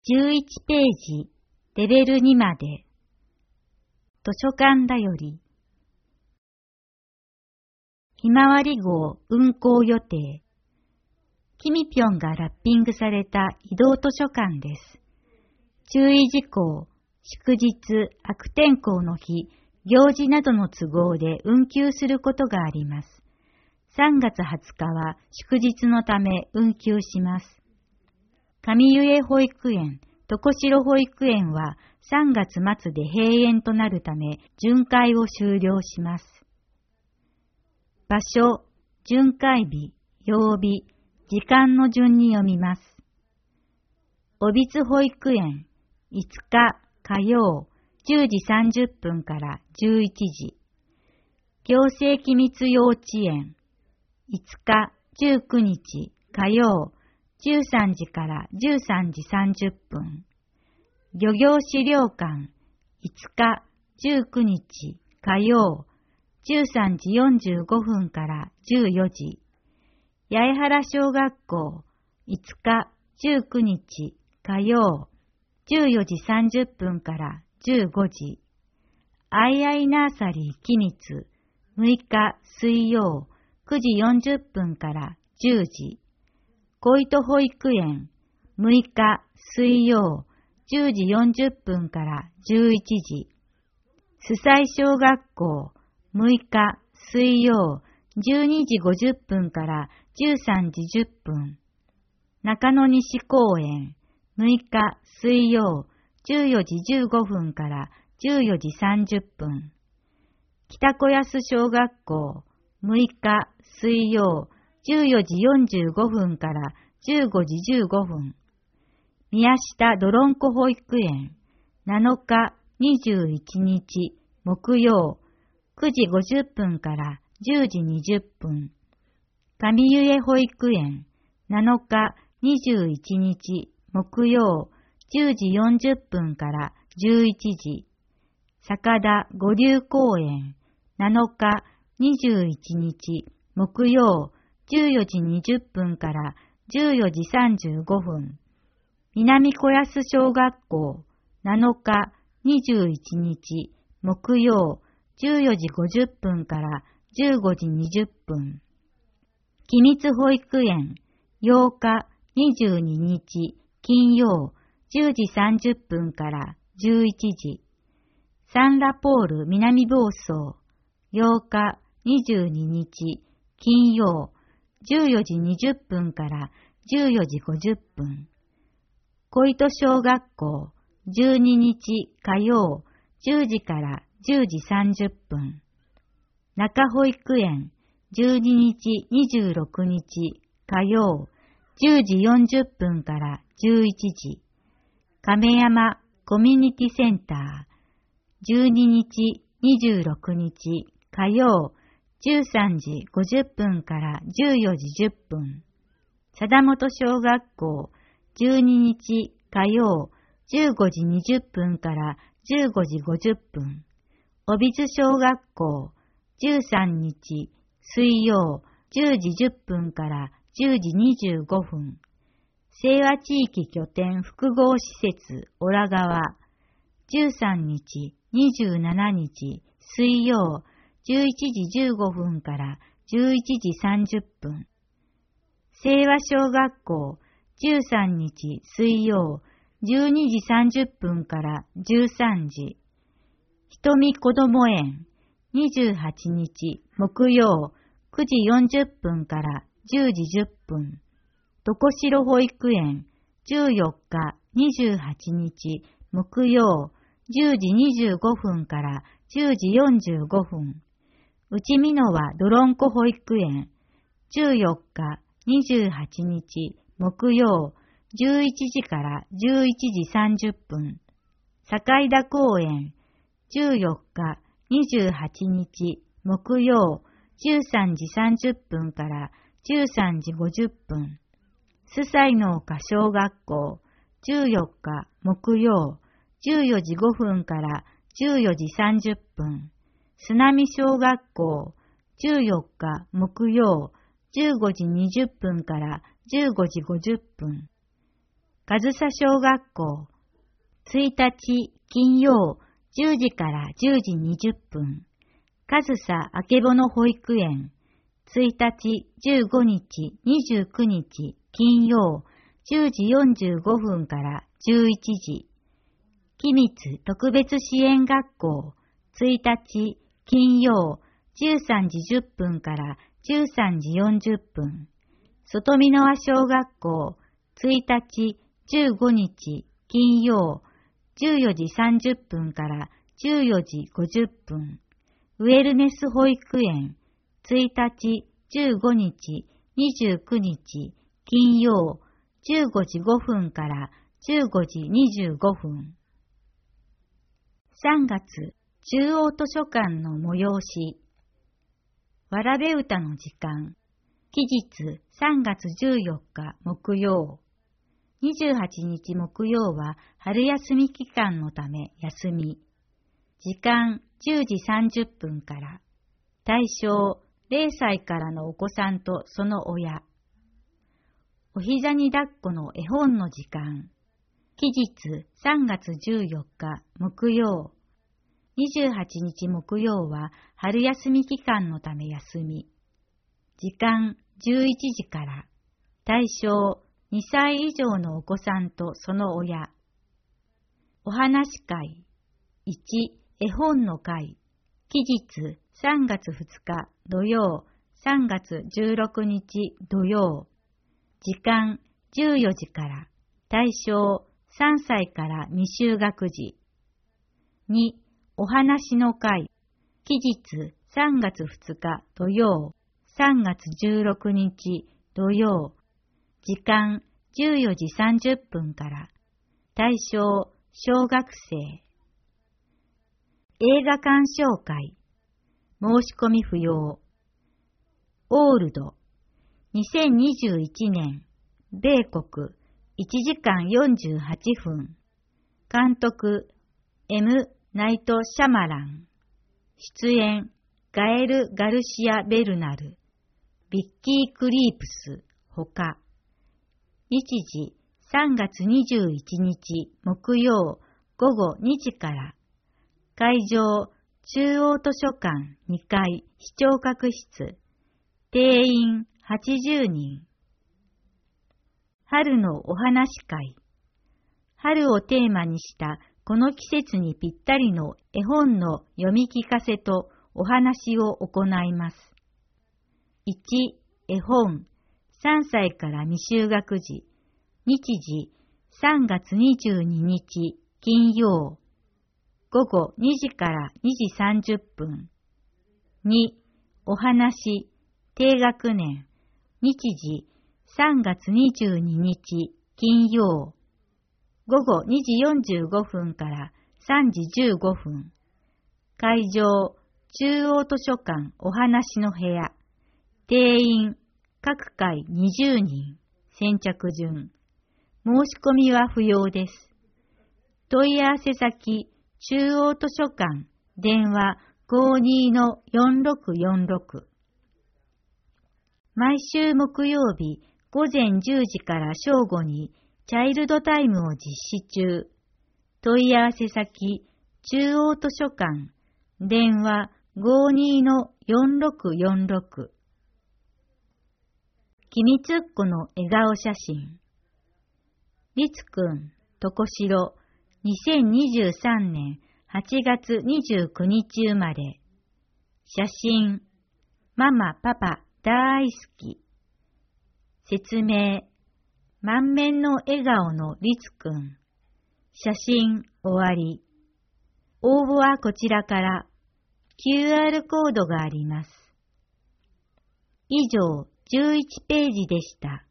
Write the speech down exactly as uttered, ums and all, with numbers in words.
じゅういちページ、レベルにまで。図書館だより。ひまわり号運行予定。キミピョンがラッピングされた移動図書館です。注意事項、祝日、悪天候の日、行事などの都合で運休することがあります。さんがつはつかは祝日のため運休します。上湯江保育園、床代保育園はさんがつまつで閉園となるため巡回を終了します。場所、巡回日、曜日、時間の順に読みます。小津保育園、いつか火曜、じゅうじさんじゅっぷんからじゅういちじ。行政機密幼稚園、いつかじゅうくにち火曜、じゅうさんじからじゅうさんじさんじゅっぷん。漁業資料館、いつかじゅうくにち火曜、じゅうさんじよんじゅうごふんからじゅうよじ。八重原小学校、いつかじゅうくにち火曜、じゅうよじさんじゅっぷんからじゅうごじ。アイアイナーサリー機密、むいか水曜、くじよんじゅっぷんからじゅうじ。小糸保育園、むいか水曜、じゅうじよんじゅっぷんからじゅういちじ。須西小学校、むいか水曜、じゅうにじごじゅっぷんからじゅうさんじじゅっぷん。中野西公園、むいか水曜、じゅうよじじゅうごふんからじゅうよじさんじゅっぷん。北小安小学校、むいか水曜、じゅうよじよんじゅうごふんからじゅうごじじゅうごふん。宮下どろんこ保育園、なのかにじゅういちにち木曜、くじごじゅっぷんからじゅうじにじゅっぷん。上湯江保育園、なのかにじゅういちにち木曜、じゅうじよんじゅっぷんからじゅういちじ。坂田五流公園、なのかにじゅういちにち木曜、じゅうよじにじゅっぷんからじゅうよじさんじゅうごふん。南小安小学校、なのかにじゅういちにち木曜、じゅうよじごじゅっぷんからじゅうごじにじゅっぷん。機密保育園、ようかにじゅうににち金曜、じゅうじさんじゅっぷんからじゅういちじ。サンラポール南房総、ようかにじゅうににち金曜、じゅうよじにじゅっぷんからじゅうよじごじゅっぷん。小糸小学校、じゅうににち火曜、じゅうじからじゅうじさんじゅっぷん。中保育園、じゅうににちにじゅうろくにち火曜、じゅうじよんじゅっぷんからじゅういちじ。亀山コミュニティセンター、じゅうににちにじゅうろくにち火曜、じゅうさんじごじゅっぷんからじゅうよじじゅっぷん。貞本小学校、じゅうににち火曜、じゅうごじにじゅっぷんからじゅうごじごじゅっぷん。小津小学校、じゅうさんにち水曜、じゅうじじゅっぷんからじゅうじにじゅうごふん。清和地域拠点複合施設オラ川、じゅうさんにちにじゅうしちにち水曜、じゅういちじじゅうごふんからじゅういちじさんじゅっぷん。清和小学校、じゅうさんにち水曜、じゅうにじさんじゅっぷんからじゅうさんじ。瞳こども園、にじゅうはちにち木曜、くじよんじゅっぷんからじゅうじじゅっぷん。床代保育園、じゅうよっかにじゅうはちにち木曜、じゅうじにじゅうごふんからじゅうじよんじゅうごふん。内美濃和どろんこ保育園、じゅうよっかにじゅうはちにち木曜、じゅういちじからじゅういちじさんじゅっぷん。坂井田公園、じゅうよっかにじゅうはちにち木曜、じゅうさんじさんじゅっぷんからじゅうさんじごじゅっぷん。須西農家小学校、じゅうよっか木曜、じゅうよじごふんからじゅうよじさんじゅっぷん。須波小学校、じゅうよっか木曜、じゅうごじにじゅっぷんからじゅうごじごじゅっぷん。 上総小学校、ついたち金曜じゅうじからじゅうじにじゅっぷん、上総あけぼの保育園、ついたちじゅうごにちにじゅうくにち金曜じゅうじよんじゅうごふんからじゅういちじ、君津特別支援学校、ついたち金曜じゅうさんじじゅっぷんからじゅうさんじよんじゅっぷん、外見川小学校、ついたちじゅうごにち金曜じゅうよじさんじゅっぷんからじゅうよじごじゅっぷん、ウェルネス保育園、ついたちじゅうごにちにじゅうくにち金曜じゅうごじごふんからじゅうごじにじゅうごふん。さんがつ、中央図書館の催し。わらべ歌の時間。期日さんがつじゅうよっか木曜。にじゅうはちにち木曜は春休み期間のため休み。時間じゅうじさんじゅっぷんから。対象れいさいからのお子さんとその親。お膝に抱っこの絵本の時間。期日さんがつじゅうよっか木曜。にじゅうはちにち木曜は春休み期間のため休み。時間じゅういちじから。対象にさい以上のお子さんとその親。お話会。いち、絵本の会。期日さんがつふつか土曜、さんがつじゅうろくにち土曜。時間じゅうよじから。対象さんさいから未就学児。に、お話の会。期日さんがつふつか土曜、さんがつじゅうろくにち土曜。時間じゅうよじさんじゅっぷんから。対象小学生。映画鑑賞会。申し込み不要。オールド。にせんにじゅういちねん、米国、いちじかんよんじゅうはちふん。監督、M. ナイト・シャマラン。出演、ガエル・ガルシア・ベルナル、ビッキー・クリープス、ほか。日時、さんがつにじゅういちにち木曜ごごにじから。会場、中央図書館にかい視聴覚室。定員はちじゅうにん。春のお話会。春をテーマにしたこの季節にぴったりの絵本の読み聞かせとお話を行います。いち、絵本、さんさいから未就学児。日時、さんがつにじゅうににち金曜。ごごにじからにじさんじゅっぷん。に、お話、低学年。日時、さんがつにじゅうににち金曜。ごごにじよんじゅうごふんからさんじじゅうごふん。会場、中央図書館お話の部屋。定員、各回にじゅうにん。先着順。申し込みは不要です。問い合わせ先、中央図書館、電話 ごーにーのよんろくよんろく。毎週木曜日午前じゅうじから正午にチャイルドタイムを実施中。問い合わせ先、中央図書館、電話 ごーにーのよんろくよんろく。君つっこの笑顔写真。りつくん、とこしろ、にせんにじゅうさんねんはちがつにじゅうくにち生まれ。写真、ママパパ大好き。説明、満面の笑顔のりつくん。写真終わり。応募はこちらから。キューアール コードがあります。以上じゅういちページでした。